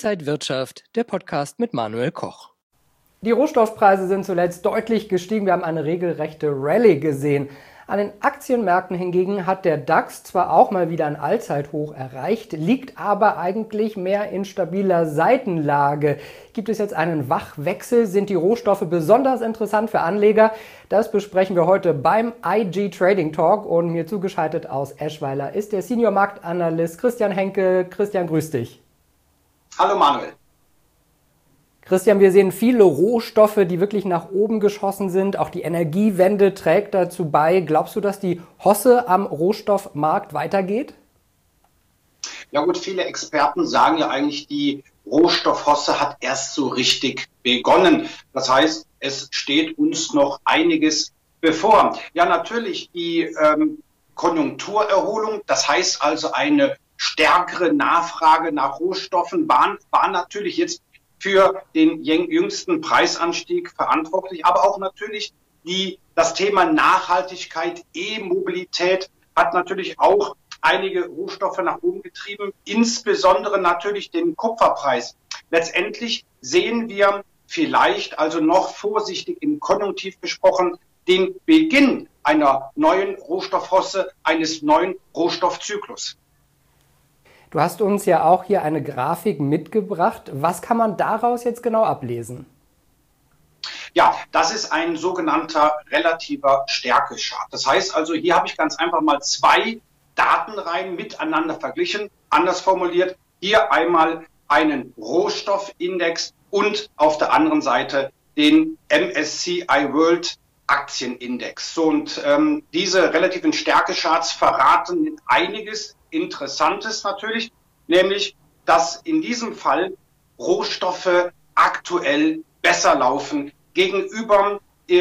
Inside Wirtschaft, der Podcast mit Manuel Koch. Die Rohstoffpreise sind zuletzt deutlich gestiegen. Wir haben eine regelrechte Rallye gesehen. An den Aktienmärkten hingegen hat der DAX zwar auch mal wieder ein Allzeithoch erreicht, liegt aber eigentlich mehr in stabiler Seitenlage. Gibt es jetzt einen Wachwechsel? Sind die Rohstoffe besonders interessant für Anleger? Das besprechen wir heute beim IG Trading Talk und mir zugeschaltet aus Eschweiler ist der Senior Marktanalyst Christian Henke. Christian, grüß dich. Hallo Manuel. Christian, wir sehen viele Rohstoffe, die wirklich nach oben geschossen sind. Auch die Energiewende trägt dazu bei. Glaubst du, dass die Hosse am Rohstoffmarkt weitergeht? Ja gut, viele Experten sagen ja eigentlich, die Rohstoffhosse hat erst so richtig begonnen. Das heißt, es steht uns noch einiges bevor. Ja, natürlich die Konjunkturerholung, das heißt also eine stärkere Nachfrage nach Rohstoffen, war natürlich jetzt für den jüngsten Preisanstieg verantwortlich, aber auch natürlich das Thema Nachhaltigkeit, E-Mobilität hat natürlich auch einige Rohstoffe nach oben getrieben, insbesondere natürlich den Kupferpreis. Letztendlich sehen wir vielleicht, also noch vorsichtig im Konjunktiv gesprochen, den Beginn einer neuen Rohstoffhosse, eines neuen Rohstoffzyklus. Du hast uns ja auch hier eine Grafik mitgebracht. Was kann man daraus jetzt genau ablesen? Ja, das ist ein sogenannter relativer Stärkechart. Das heißt also, hier habe ich ganz einfach mal zwei Datenreihen miteinander verglichen. Anders formuliert, hier einmal einen Rohstoffindex und auf der anderen Seite den MSCI World Aktienindex. So, und diese relativen Stärkecharts verraten einiges Interessantes natürlich, nämlich, dass in diesem Fall Rohstoffe aktuell besser laufen gegenüber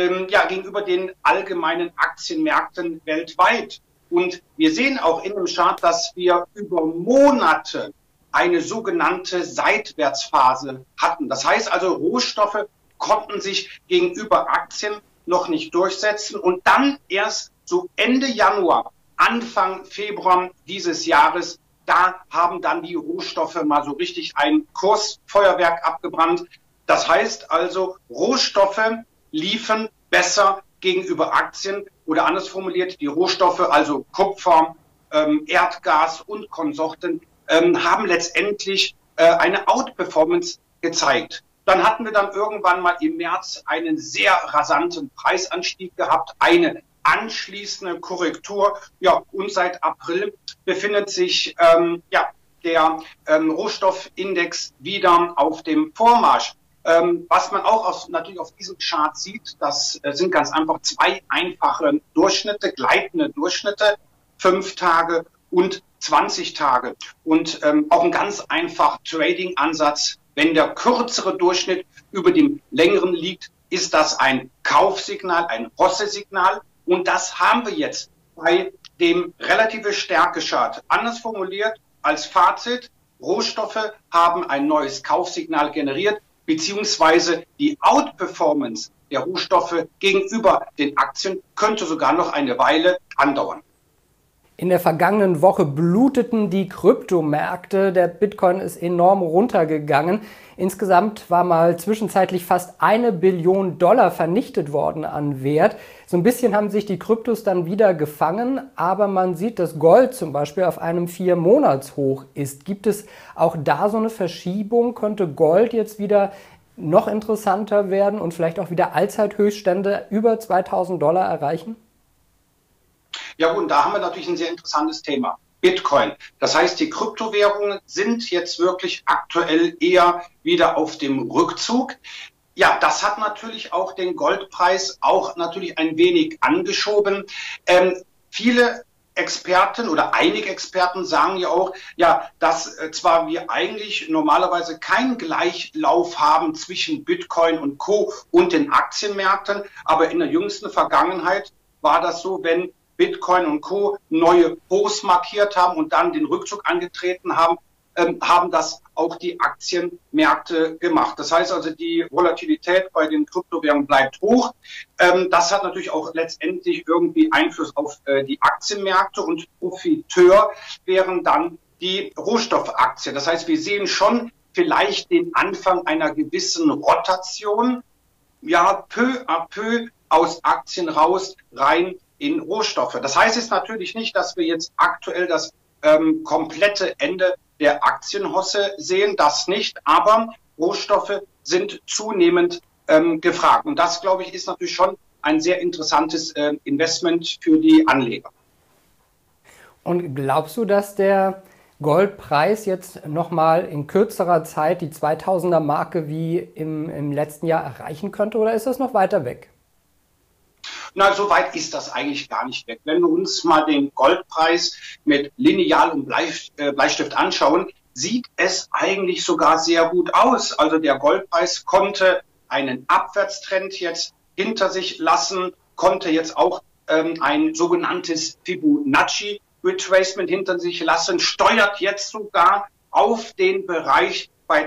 den allgemeinen Aktienmärkten weltweit. Und wir sehen auch in dem Chart, dass wir über Monate eine sogenannte Seitwärtsphase hatten. Das heißt also, Rohstoffe konnten sich gegenüber Aktien noch nicht durchsetzen und dann erst so Ende Januar, Anfang Februar dieses Jahres, da haben dann die Rohstoffe mal so richtig ein Kursfeuerwerk abgebrannt. Das heißt also, Rohstoffe liefen besser gegenüber Aktien oder anders formuliert, die Rohstoffe, also Kupfer, Erdgas und Konsorten, haben letztendlich eine Outperformance gezeigt. Dann hatten wir dann irgendwann mal im März einen sehr rasanten Preisanstieg gehabt, eine anschließende Korrektur. Ja, und seit April befindet sich der Rohstoffindex wieder auf dem Vormarsch. Was man auch natürlich auf diesem Chart sieht, das sind ganz einfach zwei einfache Durchschnitte, gleitende Durchschnitte, 5 Tage und 20 Tage. Und auch ein ganz einfach Trading-Ansatz. Wenn der kürzere Durchschnitt über dem längeren liegt, ist das ein Kaufsignal, ein Hosse-Signal. Und das haben wir jetzt bei dem relative Stärke-Chart. Anders formuliert als Fazit, Rohstoffe haben ein neues Kaufsignal generiert, beziehungsweise die Outperformance der Rohstoffe gegenüber den Aktien könnte sogar noch eine Weile andauern. In der vergangenen Woche bluteten die Kryptomärkte. Der Bitcoin ist enorm runtergegangen. Insgesamt war mal zwischenzeitlich fast $1 Billion vernichtet worden an Wert. So ein bisschen haben sich die Kryptos dann wieder gefangen, aber man sieht, dass Gold zum Beispiel auf einem 4-Monats-Hoch ist. Gibt es auch da so eine Verschiebung? Könnte Gold jetzt wieder noch interessanter werden und vielleicht auch wieder Allzeithöchststände über $2.000 erreichen? Ja gut, da haben wir natürlich ein sehr interessantes Thema. Bitcoin. Das heißt, die Kryptowährungen sind jetzt wirklich aktuell eher wieder auf dem Rückzug. Ja, das hat natürlich auch den Goldpreis auch natürlich ein wenig angeschoben. Viele Experten oder einige Experten sagen ja auch, ja, dass zwar wir eigentlich normalerweise keinen Gleichlauf haben zwischen Bitcoin und Co. und den Aktienmärkten, aber in der jüngsten Vergangenheit war das so, wenn Bitcoin und Co. neue Hochs markiert haben und dann den Rückzug angetreten haben, haben das auch die Aktienmärkte gemacht. Das heißt also, die Volatilität bei den Kryptowährungen bleibt hoch. Das hat natürlich auch letztendlich irgendwie Einfluss auf die Aktienmärkte und Profiteur wären dann die Rohstoffaktien. Das heißt, wir sehen schon vielleicht den Anfang einer gewissen Rotation, ja, peu à peu aus Aktien raus, rein in Rohstoffe. Das heißt jetzt natürlich nicht, dass wir jetzt aktuell das komplette Ende der Aktienhosse sehen, das nicht, aber Rohstoffe sind zunehmend gefragt. Und das, glaube ich, ist natürlich schon ein sehr interessantes Investment für die Anleger. Und glaubst du, dass der Goldpreis jetzt nochmal in kürzerer Zeit die 2000er Marke wie im letzten Jahr erreichen könnte, oder ist das noch weiter weg? Na, so weit ist das eigentlich gar nicht weg. Wenn wir uns mal den Goldpreis mit Lineal und Bleistift anschauen, sieht es eigentlich sogar sehr gut aus. Also der Goldpreis konnte einen Abwärtstrend jetzt hinter sich lassen, konnte jetzt auch ein sogenanntes Fibonacci Retracement hinter sich lassen, steuert jetzt sogar auf den Bereich bei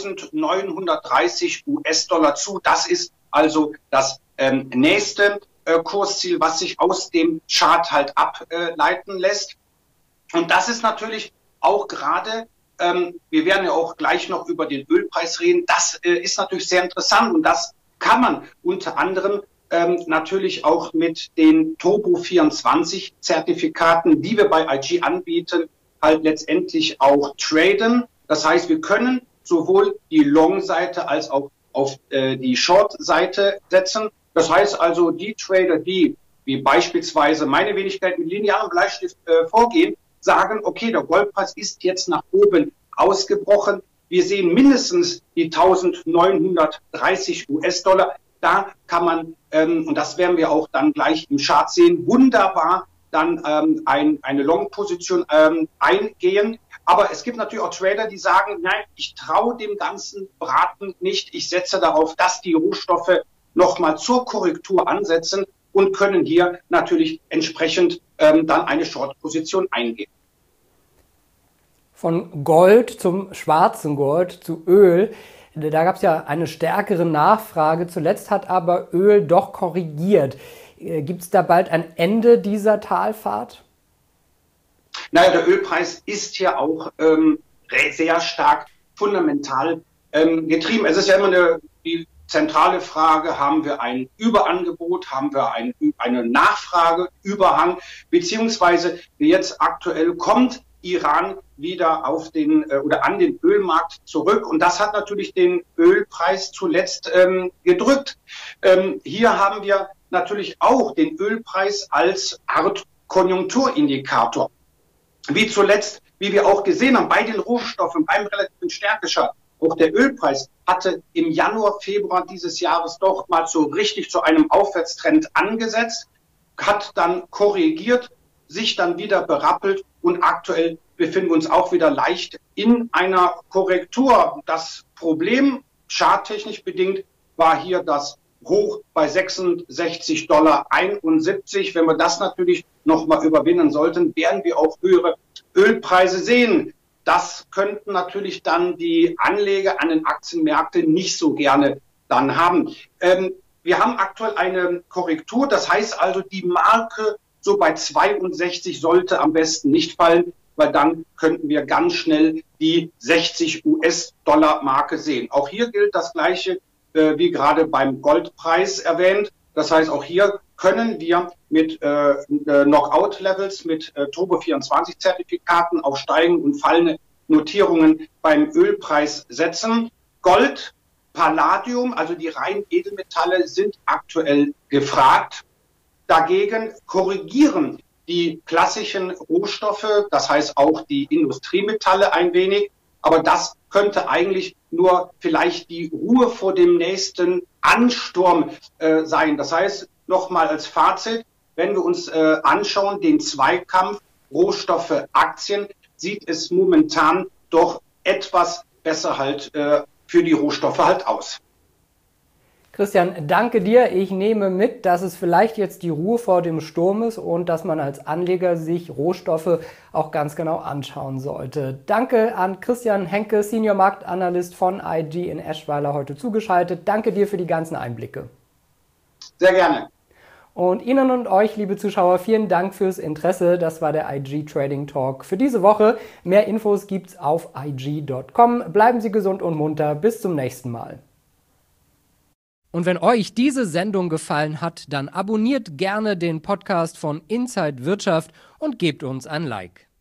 1930 US-Dollar zu. Das ist also das nächste Kursziel, was sich aus dem Chart halt ableiten lässt. Und das ist natürlich auch gerade, wir werden ja auch gleich noch über den Ölpreis reden, das ist natürlich sehr interessant und das kann man unter anderem natürlich auch mit den Turbo24-Zertifikaten, die wir bei IG anbieten, halt letztendlich auch traden. Das heißt, wir können sowohl die Long-Seite als auch auf die Short-Seite setzen. Das heißt also, die Trader, die wie beispielsweise meine Wenigkeit mit linearem Bleistift vorgehen, sagen, okay, der Goldpreis ist jetzt nach oben ausgebrochen. Wir sehen mindestens die 1930 US-Dollar. Da kann man, und das werden wir auch dann gleich im Chart sehen, wunderbar dann eine Long-Position eingehen. Aber es gibt natürlich auch Trader, die sagen, nein, ich traue dem ganzen Braten nicht. Ich setze darauf, dass die Rohstoffe nochmal zur Korrektur ansetzen und können hier natürlich entsprechend dann eine Short-Position eingehen. Von Gold zum schwarzen Gold zu Öl. Da gab es ja eine stärkere Nachfrage. Zuletzt hat aber Öl doch korrigiert. Gibt es da bald ein Ende dieser Talfahrt? Naja, der Ölpreis ist ja auch sehr stark fundamental getrieben. Es ist ja immer die zentrale Frage, haben wir ein Überangebot, haben wir eine Nachfrageüberhang, beziehungsweise jetzt aktuell kommt Iran wieder auf den oder an den Ölmarkt zurück und das hat natürlich den Ölpreis zuletzt gedrückt. Hier haben wir natürlich auch den Ölpreis als Art Konjunkturindikator. Wie zuletzt, wie wir auch gesehen haben, bei den Rohstoffen, beim relativen Stärkechart, auch der Ölpreis hatte im Januar, Februar dieses Jahres doch mal so richtig zu einem Aufwärtstrend angesetzt, hat dann korrigiert, sich dann wieder berappelt und aktuell befinden wir uns auch wieder leicht in einer Korrektur. Das Problem, charttechnisch bedingt, war hier das Hoch bei 66,71 $. Wenn wir das natürlich nochmal überwinden sollten, werden wir auch höhere Ölpreise sehen. Das könnten natürlich dann die Anleger an den Aktienmärkten nicht so gerne dann haben. Wir haben aktuell eine Korrektur, das heißt also, die Marke so bei 62 sollte am besten nicht fallen, weil dann könnten wir ganz schnell die 60 US-Dollar Marke sehen. Auch hier gilt das Gleiche wie gerade beim Goldpreis erwähnt. Das heißt, auch hier können wir mit Knockout-Levels, mit Turbo24-Zertifikaten auf steigende und fallende Notierungen beim Ölpreis setzen. Gold, Palladium, also die reinen Edelmetalle, sind aktuell gefragt. Dagegen korrigieren die klassischen Rohstoffe, das heißt auch die Industriemetalle ein wenig. Aber das könnte eigentlich nur vielleicht die Ruhe vor dem nächsten Ansturm sein. Das heißt, nochmal als Fazit, wenn wir uns anschauen, den Zweikampf Rohstoffe, Aktien, sieht es momentan doch etwas besser halt für die Rohstoffe halt aus. Christian, danke dir. Ich nehme mit, dass es vielleicht jetzt die Ruhe vor dem Sturm ist und dass man als Anleger sich Rohstoffe auch ganz genau anschauen sollte. Danke an Christian Henke, Senior Marktanalyst von IG in Eschweiler, heute zugeschaltet. Danke dir für die ganzen Einblicke. Sehr gerne. Und Ihnen und euch, liebe Zuschauer, vielen Dank fürs Interesse. Das war der IG Trading Talk für diese Woche. Mehr Infos gibt's auf IG.com. Bleiben Sie gesund und munter. Bis zum nächsten Mal. Und wenn euch diese Sendung gefallen hat, dann abonniert gerne den Podcast von Inside Wirtschaft und gebt uns ein Like.